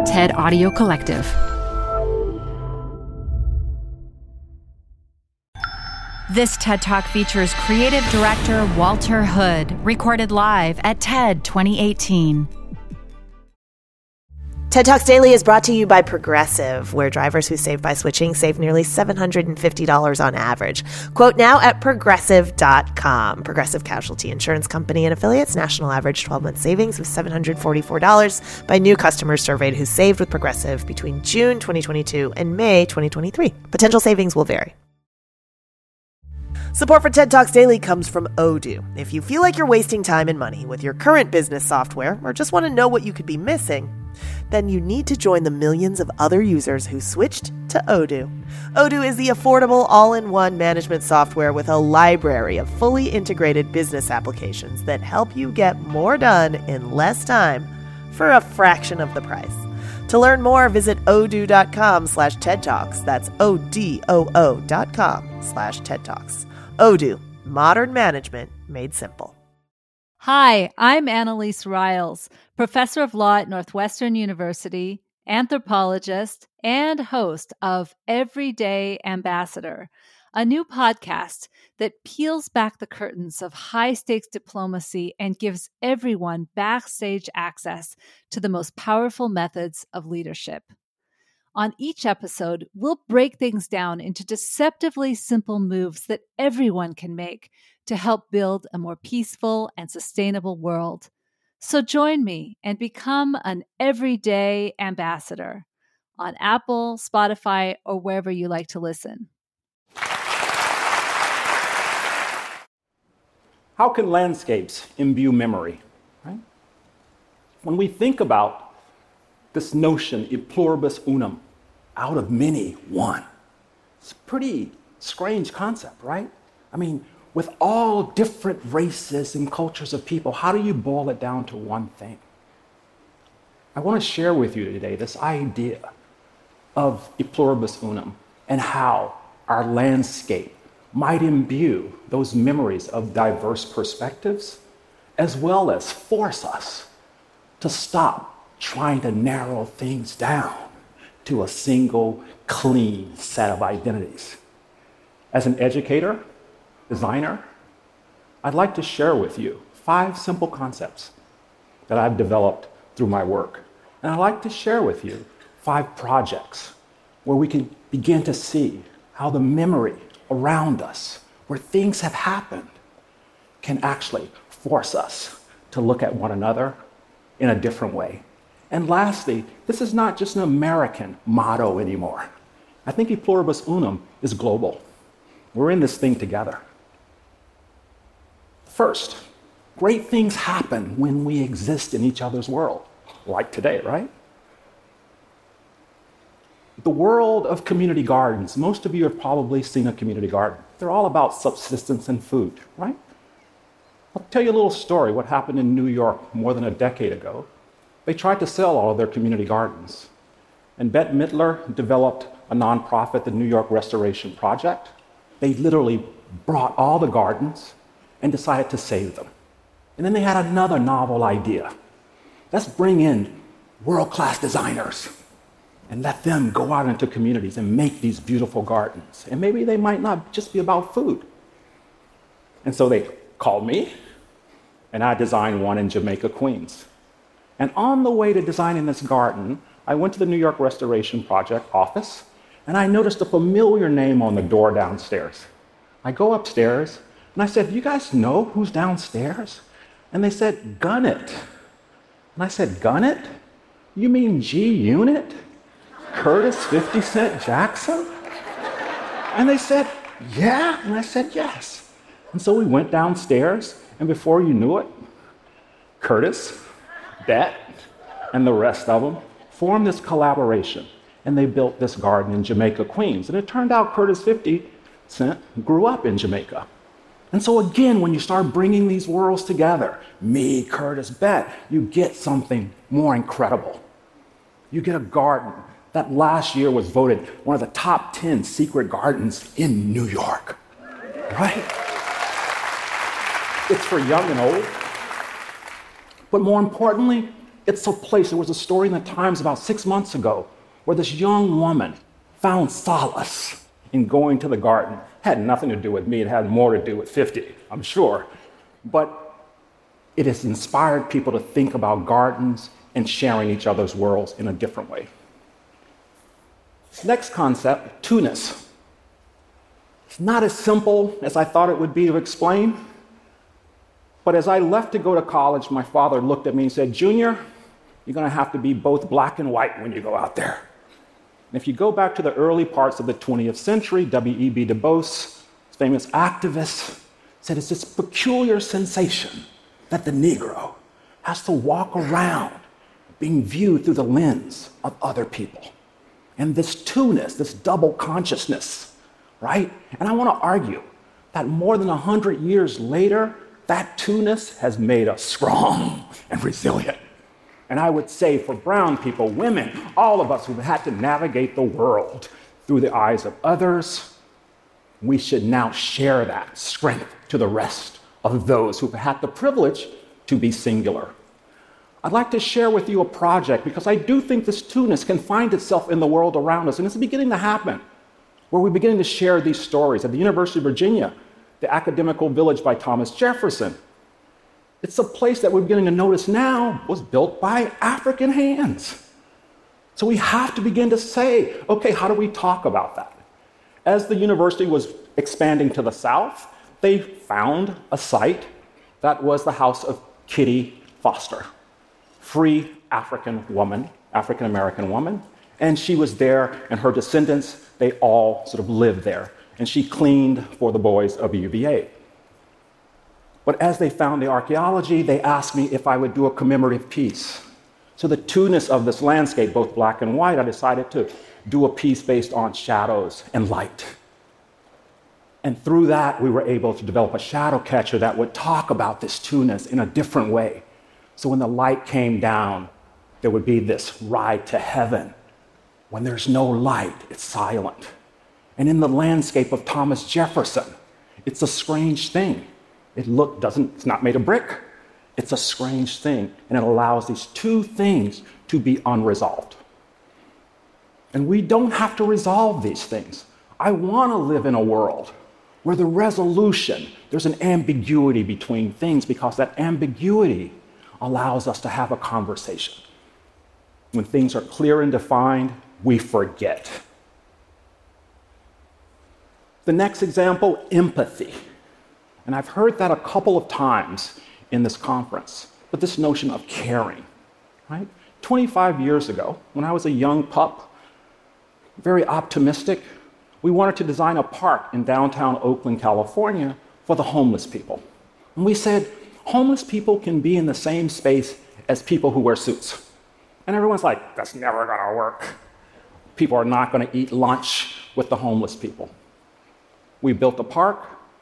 TED Audio Collective. This TED Talk features creative director Walter Hood, recorded live at TED 2018. TED Talks Daily is brought to you by Progressive, where drivers who save by switching save nearly $750 on average. Quote now at Progressive.com. Progressive Casualty Insurance Company and affiliates. National average 12-month savings of $744 by new customers surveyed who saved with Progressive between June 2022 and May 2023. Potential savings will vary. Support for TED Talks Daily comes from Odoo. If you feel like you're wasting time and money with your current business software or just want to know what you could be missing, then you need to join the millions of other users who switched to Odoo. Odoo is the affordable all-in-one management software with a library of fully integrated business applications that help you get more done in less time for a fraction of the price. To learn more, visit odoo.com/TED Talks. That's ODOO.com/TED Talks. Odoo, modern management made simple. Hi, I'm Annalise Riles, professor of law at Northwestern University, anthropologist, and host of Everyday Ambassador, a new podcast that peels back the curtains of high-stakes diplomacy and gives everyone backstage access to the most powerful methods of leadership. On each episode, we'll break things down into deceptively simple moves that everyone can make to help build a more peaceful and sustainable world. So join me and become an everyday ambassador on Apple, Spotify, or wherever you like to listen. How can landscapes imbue memory? Right? When we think about this notion, e pluribus unum, out of many, one. It's a pretty strange concept, right? I mean, with all different races and cultures of people, how do you boil it down to one thing? I want to share with you today this idea of e pluribus unum and how our landscape might imbue those memories of diverse perspectives, as well as force us to stop trying to narrow things down to a single, clean set of identities. As an educator, designer, I'd like to share with you 5 simple concepts that I've developed through my work. And I'd like to share with you 5 projects where we can begin to see how the memory around us, where things have happened, can actually force us to look at one another in a different way. And lastly, this is not just an American motto anymore. I think e pluribus unum is global. We're in this thing together. First, great things happen when we exist in each other's world, like today, right? The world of community gardens. Most of you have probably seen a community garden. They're all about subsistence and food, right? I'll tell you a little story, what happened in New York more than a decade ago. They tried to sell all of their community gardens. And Bette Midler developed a nonprofit, the New York Restoration Project. They literally brought all the gardens and decided to save them. And then they had another novel idea. Let's bring in world-class designers and let them go out into communities and make these beautiful gardens. And maybe they might not just be about food. And so they called me, and I designed one in Jamaica, Queens. And on the way to designing this garden, I went to the New York Restoration Project office, and I noticed a familiar name on the door downstairs. I go upstairs, and I said, "Do you guys know who's downstairs?" And they said, "Gunnett." And I said, "Gunnett? You mean G-Unit? Curtis 50 Cent Jackson?" And they said, "Yeah." And I said, "Yes." And so we went downstairs, and before you knew it, Curtis, Bette, and the rest of them formed this collaboration, and they built this garden in Jamaica, Queens. And it turned out Curtis 50 Cent grew up in Jamaica. And so again, when you start bringing these worlds together, me, Curtis, Bette, you get something more incredible. You get a garden that last year was voted one of the top 10 secret gardens in New York, right? It's for young and old. But more importantly, It's a place, there was a story in the Times about 6 months ago where this young woman found solace in going to the garden. It had nothing to do with me, it had more to do with 50, I'm sure. But it has inspired people to think about gardens and sharing each other's worlds in a different way. Next concept, two-ness. It's not as simple as I thought it would be to explain, but as I left to go to college, my father looked at me and said, "Junior, you're going to have to be both black and white when you go out there." And if you go back to the early parts of the 20th century, W.E.B. Du Bois, famous activist, said it's this peculiar sensation that the Negro has to walk around being viewed through the lens of other people. And this two-ness, this double consciousness, right? And I want to argue that more than 100 years later, that two-ness has made us strong and resilient. And I would say for brown people, women, all of us who've had to navigate the world through the eyes of others, we should now share that strength to the rest of those who've had the privilege to be singular. I'd like to share with you a project because I do think this two-ness can find itself in the world around us, and it's beginning to happen, where we're beginning to share these stories. At the University of Virginia, the Academical Village by Thomas Jefferson, it's a place that we're beginning to notice now was built by African hands. So we have to begin to say, okay, how do we talk about that? As the university was expanding to the south, they found a site that was the house of Kitty Foster, free African woman, African-American woman, and she was there, and her descendants, they all sort of lived there, and she cleaned for the boys of UVA. But as they found the archaeology, they asked me if I would do a commemorative piece. So the two-ness of this landscape, both black and white, I decided to do a piece based on shadows and light. And through that, we were able to develop a shadow catcher that would talk about this two-ness in a different way. So when the light came down, there would be this ride to heaven. When there's no light, it's silent. And in the landscape of Thomas Jefferson, it's a strange thing. It's not made of brick. It's a strange thing, and it allows these two things to be unresolved. And we don't have to resolve these things. I want to live in a world where the resolution, there's an ambiguity between things, because that ambiguity allows us to have a conversation. When things are clear and defined, we forget. The next example, empathy. And I've heard that a couple of times in this conference, but this notion of caring, right? 25 years ago, when I was a young pup, very optimistic, we wanted to design a park in downtown Oakland, California for the homeless people. And we said, homeless people can be in the same space as people who wear suits. And everyone's like, that's never gonna work. People are not gonna eat lunch with the homeless people. We built a park,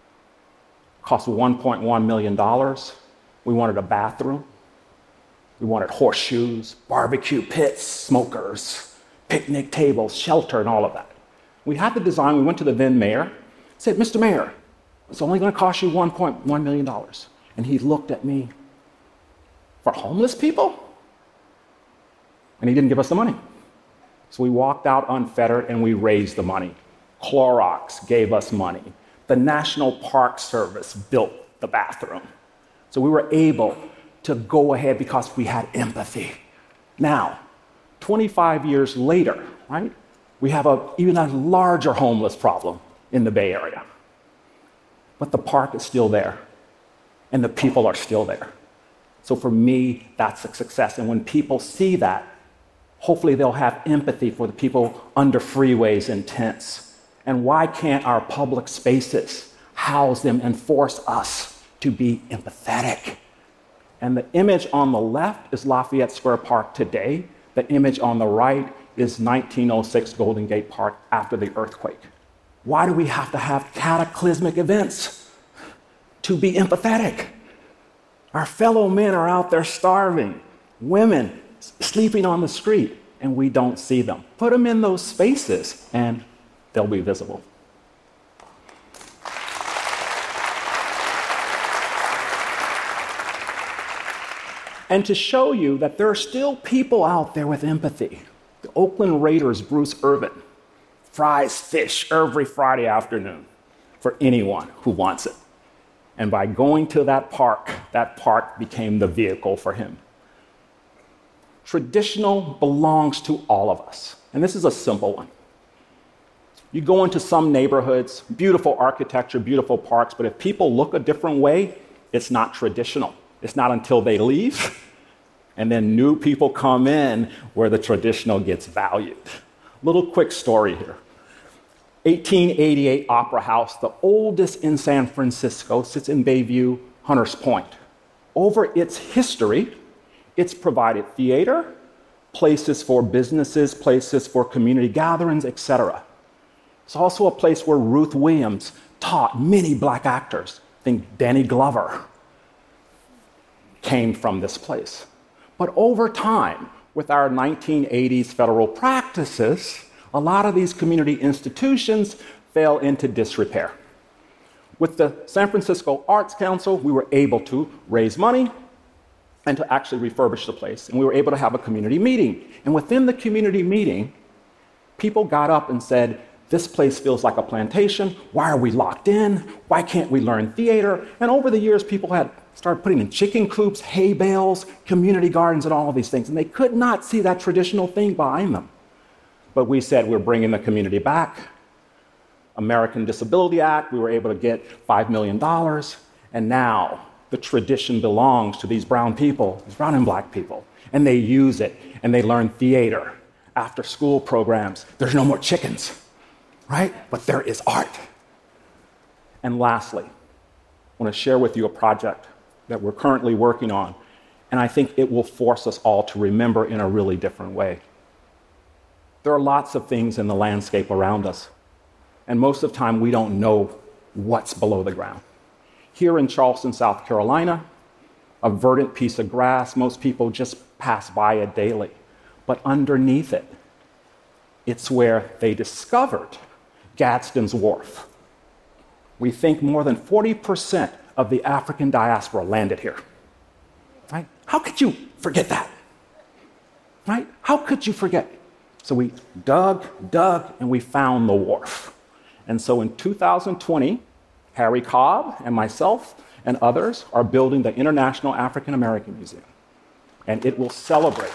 cost $1.1 million. We wanted a bathroom. We wanted horseshoes, barbecue pits, smokers, picnic tables, shelter, and all of that. We had the design. We went to the then mayor, said, "Mr. Mayor, it's only going to cost you $1.1 million. And he looked at me, "For homeless people?" And he didn't give us the money. So we walked out unfettered and we raised the money. Clorox gave us money. The National Park Service built the bathroom. So we were able to go ahead because we had empathy. Now, 25 years later, right, we have even a larger homeless problem in the Bay Area. But the park is still there, and the people are still there. So for me, that's a success. And when people see that, hopefully they'll have empathy for the people under freeways and tents. And why can't our public spaces house them and force us to be empathetic? And the image on the left is Lafayette Square Park today. The image on the right is 1906 Golden Gate Park after the earthquake. Why do we have to have cataclysmic events to be empathetic? Our fellow men are out there starving, women sleeping on the street, and we don't see them. Put them in those spaces, and they'll be visible. And to show you that there are still people out there with empathy. The Oakland Raiders' Bruce Irvin fries fish every Friday afternoon for anyone who wants it. And by going to that park became the vehicle for him. Traditional belongs to all of us. And this is a simple one. You go into some neighborhoods, beautiful architecture, beautiful parks, but if people look a different way, it's not traditional. It's not until they leave, and then new people come in where the traditional gets valued. Little quick story here. 1888 Opera House, the oldest in San Francisco, sits in Bayview, Hunters Point. Over its history, it's provided theater, places for businesses, places for community gatherings, etc. It's also a place where Ruth Williams taught many black actors. Think Danny Glover came from this place. But over time, with our 1980s federal practices, a lot of these community institutions fell into disrepair. With the San Francisco Arts Council, we were able to raise money and to actually refurbish the place. And we were able to have a community meeting. And within the community meeting, people got up and said, this place feels like a plantation. Why are we locked in? Why can't we learn theater? And over the years, people had started putting in chicken coops, hay bales, community gardens, and all of these things. And they could not see that traditional thing behind them. But we said we're bringing the community back. American Disability Act, we were able to get $5 million. And now the tradition belongs to these brown people, these brown and black people. And they use it, and they learn theater, after school programs. There's no more chickens, right? But there is art. And lastly, I want to share with you a project that we're currently working on, and I think it will force us all to remember in a really different way. There are lots of things in the landscape around us, and most of the time we don't know what's below the ground. Here in Charleston, South Carolina, a verdant piece of grass, most people just pass by it daily. But underneath it, it's where they discovered Gadsden's Wharf. We think more than 40% of the African diaspora landed here. Right? How could you forget that? Right? How could you forget? So we dug, and we found the wharf. And so in 2020, Harry Cobb and myself and others are building the International African American Museum. And it will celebrate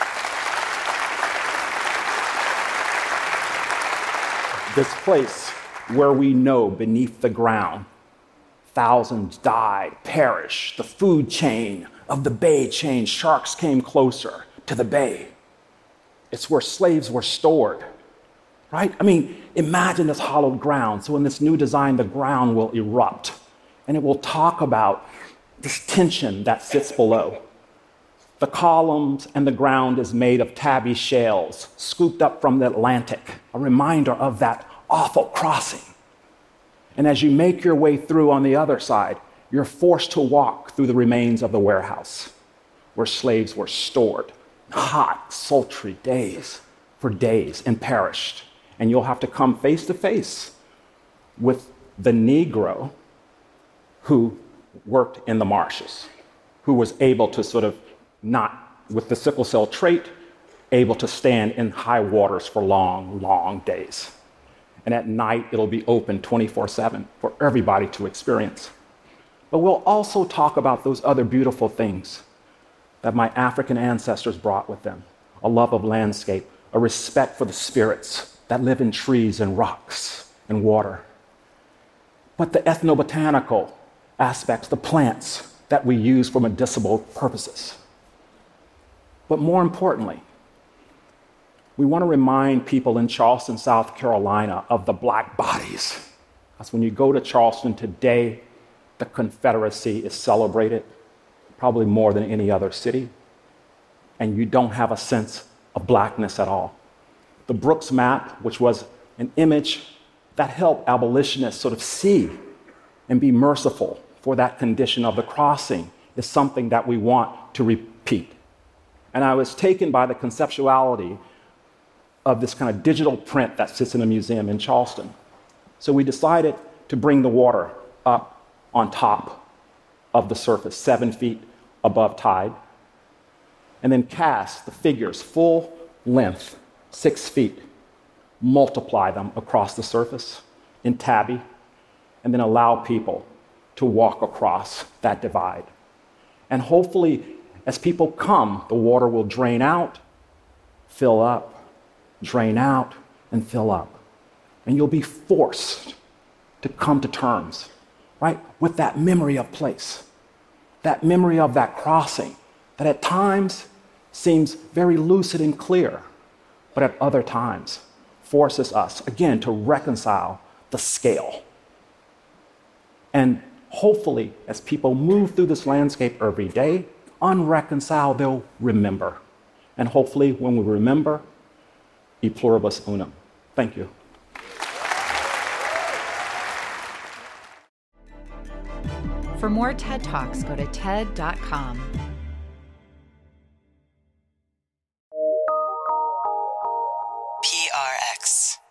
this place where we know beneath the ground thousands died, perished, the food chain of the bay changed, sharks came closer to the bay. It's where slaves were stored, right? I mean, imagine this hollowed ground. So in this new design, the ground will erupt, and it will talk about this tension that sits below. The columns and the ground is made of tabby shells, scooped up from the Atlantic, a reminder of that awful crossing. And as you make your way through on the other side, you're forced to walk through the remains of the warehouse where slaves were stored. Hot, sultry days for days and perished. And you'll have to come face to face with the Negro who worked in the marshes, who was able to sort of not, with the sickle cell trait, able to stand in high waters for long, long days. And at night, it'll be open 24/7 for everybody to experience. But we'll also talk about those other beautiful things that my African ancestors brought with them. A love of landscape, a respect for the spirits that live in trees and rocks and water. But the ethnobotanical aspects, the plants that we use for medicinal purposes. But more importantly, we want to remind people in Charleston, South Carolina, of the black bodies. Because when you go to Charleston today, the Confederacy is celebrated probably more than any other city, and you don't have a sense of blackness at all. The Brooks map, which was an image that helped abolitionists sort of see and be merciful for that condition of the crossing, is something that we want to repeat. And I was taken by the conceptuality of this kind of digital print that sits in a museum in Charleston. So we decided to bring the water up on top of the surface, 7 feet above tide, and then cast the figures full length, 6 feet, multiply them across the surface in tabby, and then allow people to walk across that divide. And hopefully, as people come, the water will drain out, fill up, drain out, and fill up. And you'll be forced to come to terms, right, with that memory of place, that memory of that crossing that at times seems very lucid and clear, but at other times forces us, again, to reconcile the scale. And hopefully, as people move through this landscape every day, unreconciled, they'll remember. And hopefully, when we remember, e pluribus unum. Thank you. For more TED Talks, go to TED.com. PRX.